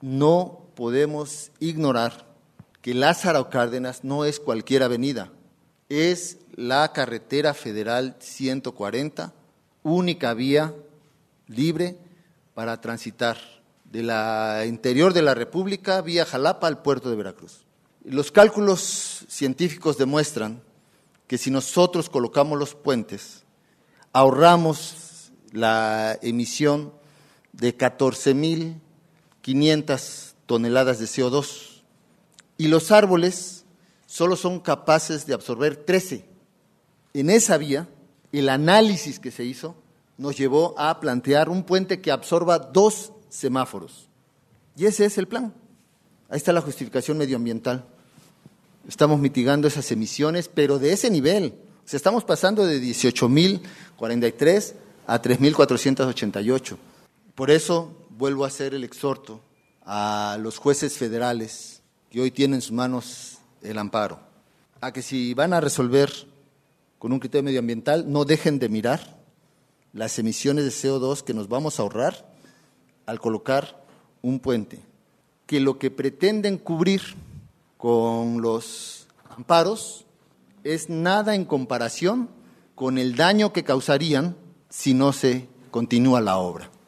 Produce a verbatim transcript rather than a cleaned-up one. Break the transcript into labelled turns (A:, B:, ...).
A: no podemos ignorar que Lázaro Cárdenas no es cualquier avenida, es la carretera federal ciento cuarenta, única vía libre para transitar de la interior de la República vía Jalapa al puerto de Veracruz. Los cálculos científicos demuestran que si nosotros colocamos los puentes, ahorramos la emisión de catorce mil quinientas toneladas de C O dos y los árboles solo son capaces de absorber trece. En esa vía, el análisis que se hizo nos llevó a plantear un puente que absorba dos semáforos. Y ese es el plan. Ahí está la justificación medioambiental. Estamos mitigando esas emisiones, pero de ese nivel. O sea, estamos pasando de dieciocho mil cuarenta y tres a tres mil cuatrocientos ochenta y ocho. Por eso vuelvo a hacer el exhorto a los jueces federales que hoy tienen en sus manos el amparo, a que si van a resolver con un criterio medioambiental, no dejen de mirar las emisiones de C O dos que nos vamos a ahorrar al colocar un puente, que lo que pretenden cubrir con los amparos es nada en comparación con el daño que causarían si no se continúa la obra.